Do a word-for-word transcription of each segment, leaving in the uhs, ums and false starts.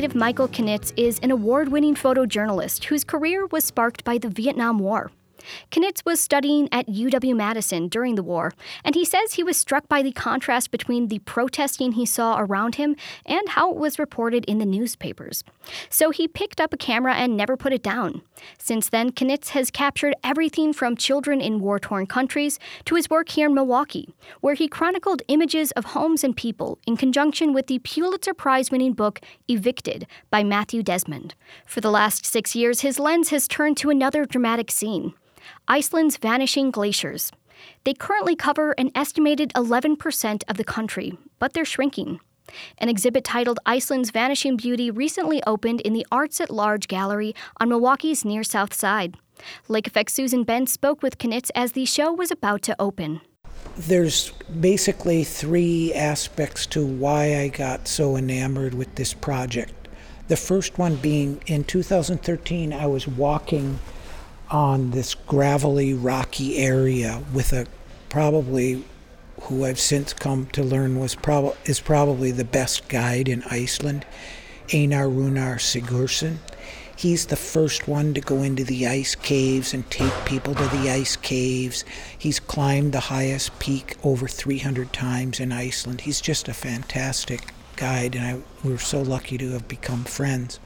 Detective Michael Knitz is an award-winning photojournalist whose career was sparked by the Vietnam War. Knitz was studying at U W-Madison during the war, and he says he was struck by the contrast between the protesting he saw around him and how it was reported in the newspapers. So he picked up a camera and never put it down. Since then, Knitz has captured everything from children in war-torn countries to his work here in Milwaukee, where he chronicled images of homes and people in conjunction with the Pulitzer Prize-winning book Evicted by Matthew Desmond. For the last six years, his lens has turned to another dramatic scene: Iceland's vanishing glaciers. They currently cover an estimated eleven percent of the country, but they're shrinking. An exhibit titled Iceland's Vanishing Beauty recently opened in the Arts at Large Gallery on Milwaukee's near South Side. Lake Effect Susan Ben spoke with Knitz as the show was about to open. There's basically three aspects to why I got so enamored with this project. The first one being in two thousand thirteen, I was walking on this gravelly, rocky area with a probably, who I've since come to learn was prob- is probably the best guide in Iceland, Einar Runar Sigurðsson. He's the first one to go into the ice caves and take people to the ice caves. He's climbed the highest peak over three hundred times in Iceland. He's just a fantastic guide, and I, we're so lucky to have become friends.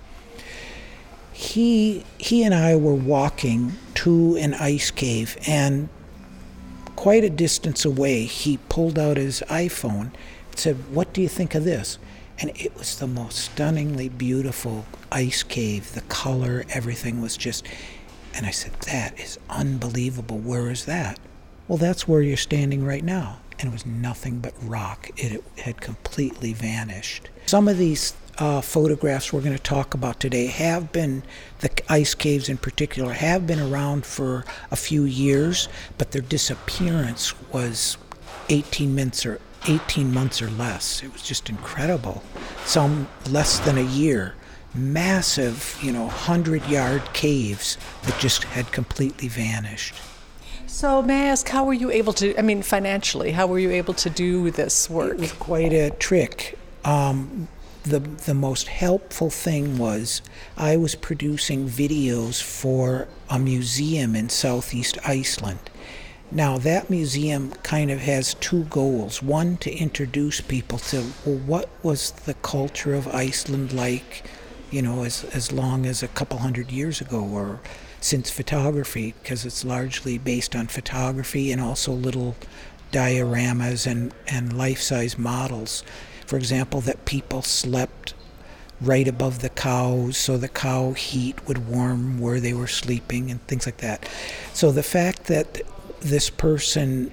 He he and I were walking to an ice cave, and quite a distance away, he pulled out his iPhone and said, "What do you think of this?" And it was the most stunningly beautiful ice cave. The color, everything was just... And I said, "That is unbelievable. Where is that?" "Well, that's where you're standing right now." And it was nothing but rock. It had completely vanished. Some of these Uh, photographs we're going to talk about today have been, the ice caves in particular, have been around for a few years, but their disappearance was eighteen months or eighteen months or less. It was just incredible. Some less than a year. Massive, you know, hundred-yard caves that just had completely vanished. So may I ask, how were you able to, I mean, financially, how were you able to do this work? It was quite a trick. Um, The the most helpful thing was I was producing videos for a museum in southeast Iceland. Now that museum kind of has two goals. One, to introduce people to, well, what was the culture of Iceland like, you know, as, as long as a couple hundred years ago, or since photography, because it's largely based on photography and also little dioramas and, and life-size models. For example, that people slept right above the cows so the cow heat would warm where they were sleeping and things like that. So the fact that this person,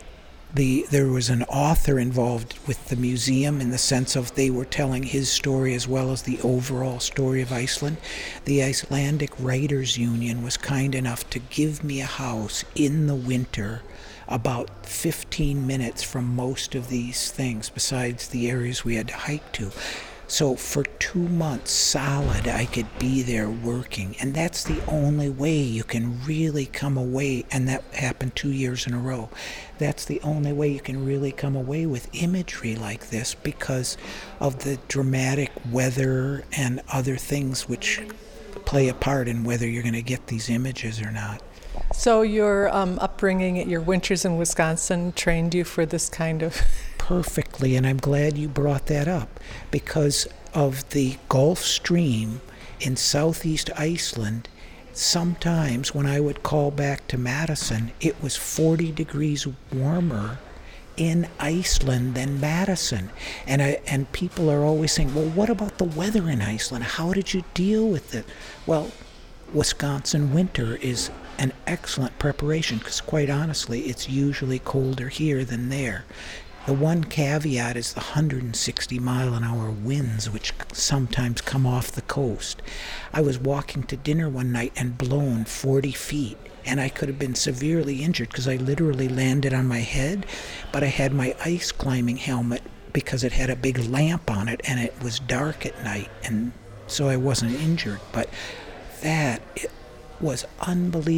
the there was an author involved with the museum in the sense of they were telling his story as well as the overall story of Iceland. The Icelandic Writers Union was kind enough to give me a house in the winter about fifteen minutes from most of these things, besides the areas we had to hike to. So for two months solid, I could be there working. And that's the only way you can really come away, and that happened two years in a row. That's the only way you can really come away with imagery like this, because of the dramatic weather and other things which play a part in whether you're going to get these images or not. So your um, upbringing, your winters in Wisconsin trained you for this kind of... Perfectly, and I'm glad you brought that up, because of the Gulf Stream in southeast Iceland. Sometimes when I would call back to Madison, it was forty degrees warmer in Iceland than Madison. And I, and people are always saying, well, what about the weather in Iceland? How did you deal with it? Well, Wisconsin winter is an excellent preparation, because quite honestly, it's usually colder here than there. The one caveat is the one hundred sixty mile an hour winds, which sometimes come off the coast. I was walking to dinner one night and blown forty feet, and I could have been severely injured because I literally landed on my head, but I had my ice climbing helmet because it had a big lamp on it and it was dark at night, and so I wasn't injured. But that it was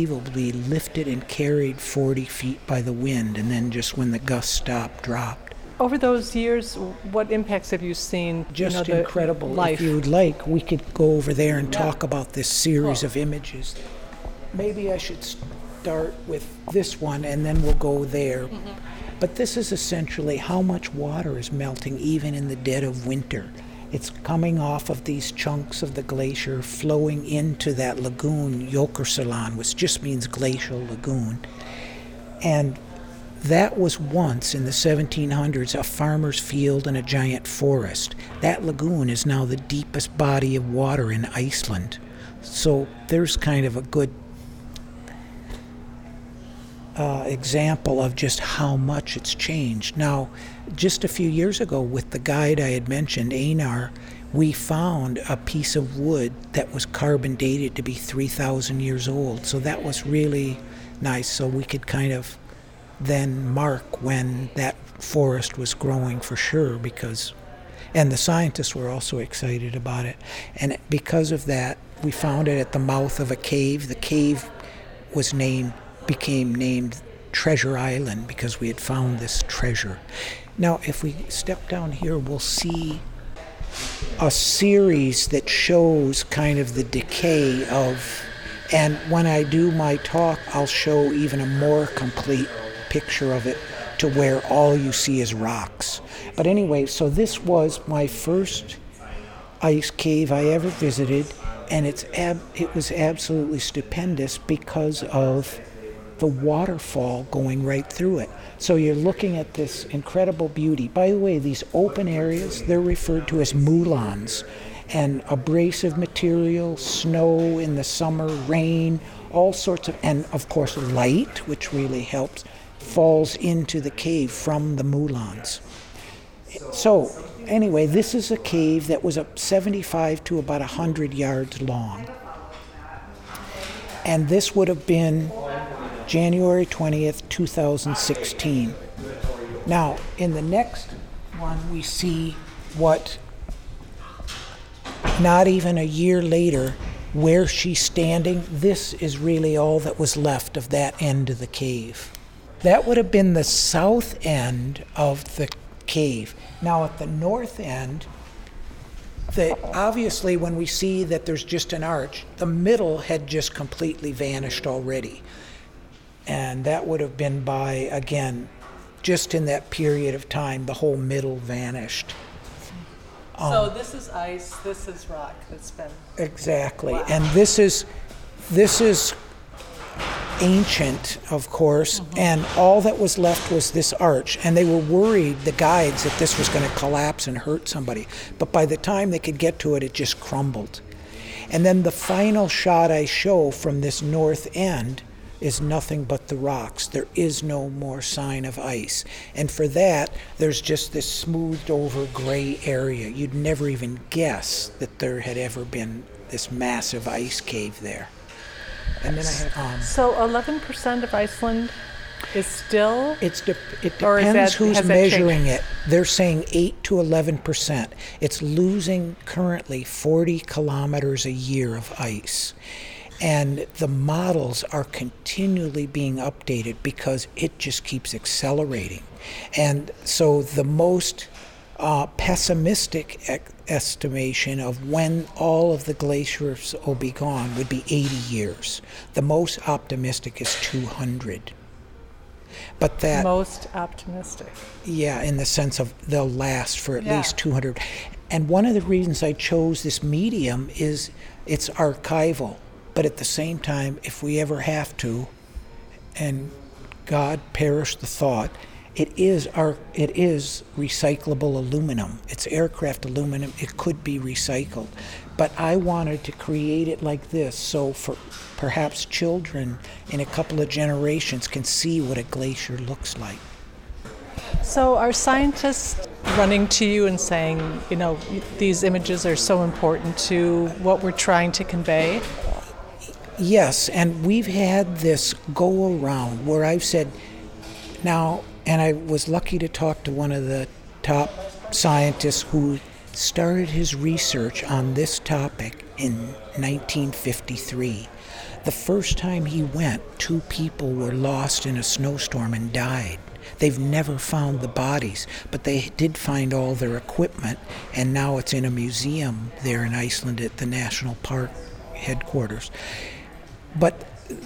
unbelievably lifted and carried forty feet by the wind, and then just when the gust stopped, dropped. over those years, what impacts have you seen? Just you know, the incredible. Life? If you would like, we could go over there and Yeah. talk about this series Cool. of images. Maybe I should start with this one and then we'll go there. Mm-hmm. But this is essentially how much water is melting even in the dead of winter. It's coming off of these chunks of the glacier, flowing into that lagoon, Jokersalan, which just means glacial lagoon. And that was once, in the seventeen hundreds, a farmer's field and a giant forest. That lagoon is now the deepest body of water in Iceland. So there's kind of a good uh, example of just how much it's changed. Now, just a few years ago, with the guide I had mentioned, Einar, we found a piece of wood that was carbon dated to be three thousand years old. So that was really nice. So we could kind of then mark when that forest was growing for sure, because, and the scientists were also excited about it. And because of that, we found it at the mouth of a cave. The cave was named, became named Treasure Island because we had found this treasure. Now, if we step down here, we'll see a series that shows kind of the decay of, and when I do my talk, I'll show even a more complete picture of it to where all you see is rocks. But anyway, so this was my first ice cave I ever visited, and it's ab- it was absolutely stupendous because of the waterfall going right through it. So you're looking at this incredible beauty. By the way, these open areas, they're referred to as moulins, and abrasive material, snow in the summer, rain, all sorts of, and of course light, which really helps, falls into the cave from the moulins. So anyway, this is a cave that was up seventy-five to about one hundred yards long. And this would have been January twentieth, two thousand sixteen. Now, in the next one, we see what, not even a year later, where she's standing, this is really all that was left of that end of the cave. That would have been the south end of the cave. Now at the north end, the, obviously when we see that there's just an arch, the middle had just completely vanished already. And that would have been by, again, just in that period of time, the whole middle vanished. So Um, this is ice, this is rock that's been... Exactly. Wow. And this is this is ancient, of course, mm-hmm. and all that was left was this arch. And they were worried, the guides, that this was going to collapse and hurt somebody. But by the time they could get to it, it just crumbled. And then the final shot I show from this north end is nothing but the rocks. There is no more sign of ice. And for that, there's just this smoothed over gray area. You'd never even guess that there had ever been this massive ice cave there. And then I have, um, So eleven percent of Iceland is still... it's de- it Or is depends that- who's has that measuring changed? it. They're saying eight to eleven percent. It's losing currently forty kilometers a year of ice. And the models are continually being updated because it just keeps accelerating. And so the most uh, pessimistic e- estimation of when all of the glaciers will be gone would be eighty years. The most optimistic is two hundred. But that, Most optimistic. yeah, in the sense of they'll last for at Yeah. least two hundred. And one of the reasons I chose this medium is it's archival. But at the same time, if we ever have to, and God perish the thought, it is our it is recyclable aluminum. It's aircraft aluminum. It could be recycled. But I wanted to create it like this, so for perhaps children in a couple of generations can see what a glacier looks like. So are scientists running to you and saying, you know, these images are so important to what we're trying to convey? Yes, and we've had this go around where I've said, now, and I was lucky to talk to one of the top scientists who started his research on this topic in nineteen fifty-three. The first time he went, two people were lost in a snowstorm and died. They've never found the bodies, but they did find all their equipment, and now it's in a museum there in Iceland at the National Park headquarters. But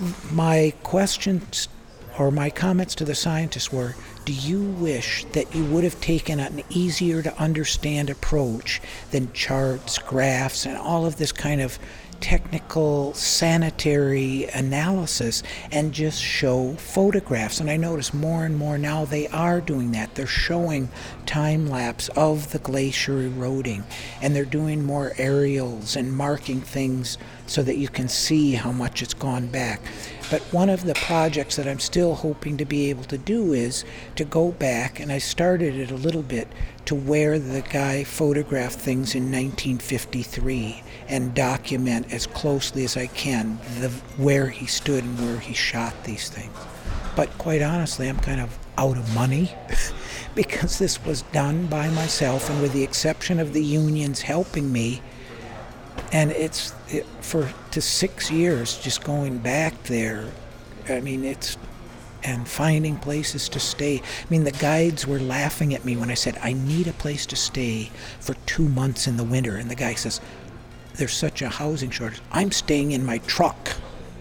my questions or my comments to the scientists were, do you wish that you would have taken an easier to understand approach than charts, graphs, and all of this kind of technical sanitary analysis and just show photographs? And I notice more and more now they are doing that. They're showing time lapse of the glacier eroding, and they're doing more aerials and marking things so that you can see how much it's gone back. But one of the projects that I'm still hoping to be able to do is to go back, and I started it a little bit, to where the guy photographed things in nineteen fifty-three and document as closely as I can the, where he stood and where he shot these things. But quite honestly, I'm kind of out of money because this was done by myself, and with the exception of the unions helping me, and it's it, for to six years just going back there. I mean, it's and finding places to stay. I mean, the guides were laughing at me when I said, I need a place to stay for two months in the winter. And the guy says, there's such a housing shortage. I'm staying in my truck.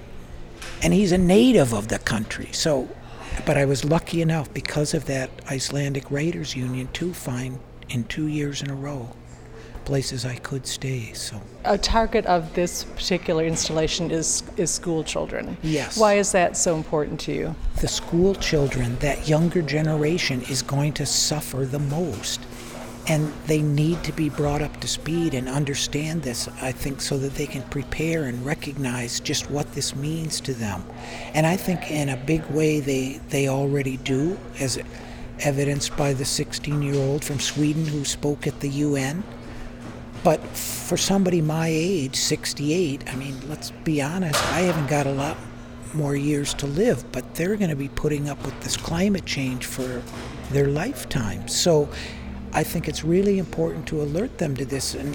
And he's a native of the country. So, but I was lucky enough because of that Icelandic Raiders Union to find in two years in a row places I could stay. So a target of this particular installation is is school children. Yes. Why is that so important to you? The school children, that younger generation, is going to suffer the most. And they need to be brought up to speed and understand this, I think, so that they can prepare and recognize just what this means to them. And I think in a big way they, they already do, as evidenced by the sixteen-year-old from Sweden who spoke at the U N. But for somebody my age, sixty-eight, I mean, let's be honest, I haven't got a lot more years to live, but they're going to be putting up with this climate change for their lifetime. So I think it's really important to alert them to this. And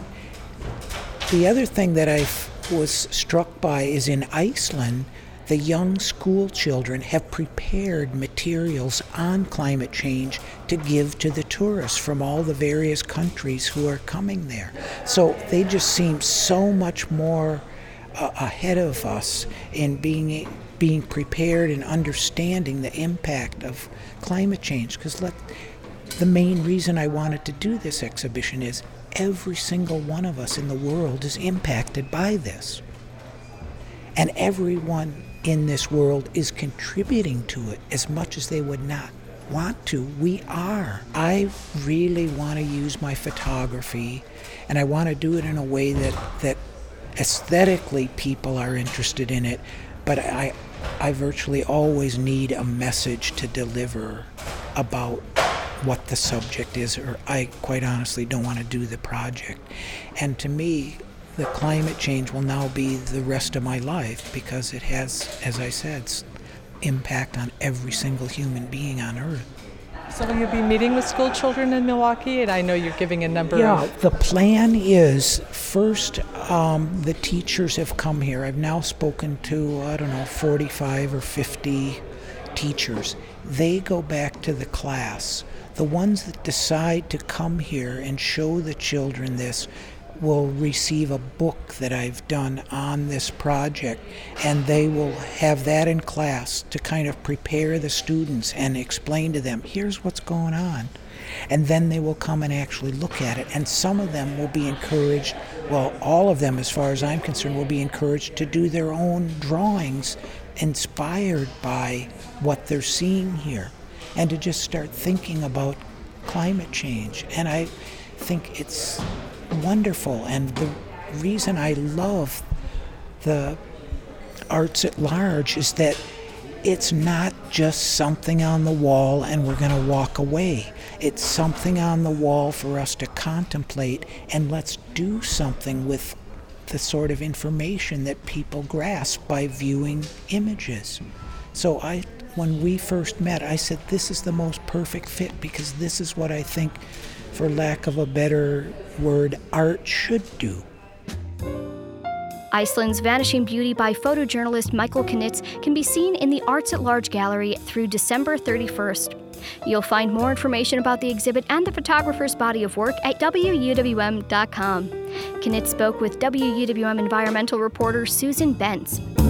the other thing that I was struck by is in Iceland, the young school children have prepared materials on climate change to give to the tourists from all the various countries who are coming there. So they just seem so much more uh, ahead of us in being being prepared and understanding the impact of climate change. Because let the main reason I wanted to do this exhibition is every single one of us in the world is impacted by this. And everyone in this world is contributing to it as much as they would not want to. We are. I really want to use my photography, and I want to do it in a way that, that aesthetically people are interested in it, but I, I virtually always need a message to deliver about what the subject is, or I quite honestly don't want to do the project. And to me, the climate change will now be the rest of my life because it has, as I said, impact on every single human being on Earth. So will you be meeting with school children in Milwaukee? And I know you're giving a number yeah, of... the plan is, first, um, the teachers have come here. I've now spoken to, I don't know, forty-five or fifty teachers. They go back to the class. The ones that decide to come here and show the children this will receive a book that I've done on this project, and they will have that in class to kind of prepare the students and explain to them, here's what's going on. And then they will come and actually look at it. And some of them will be encouraged, well, all of them, as far as I'm concerned, will be encouraged to do their own drawings inspired by what they're seeing here, and to just start thinking about climate change. And I think it's wonderful, and the reason I love the arts at large is that it's not just something on the wall and we're going to walk away. It's something on the wall for us to contemplate, and let's do something with the sort of information that people grasp by viewing images. So I, when we first met, I said, this is the most perfect fit, because this is what I think, for lack of a better word, art should do. Iceland's Vanishing Beauty by photojournalist Michael Knitz can be seen in the Arts at Large Gallery through December thirty-first. You'll find more information about the exhibit and the photographer's body of work at W U W M dot com. Knitz spoke with W U W M environmental reporter Susan Bentz.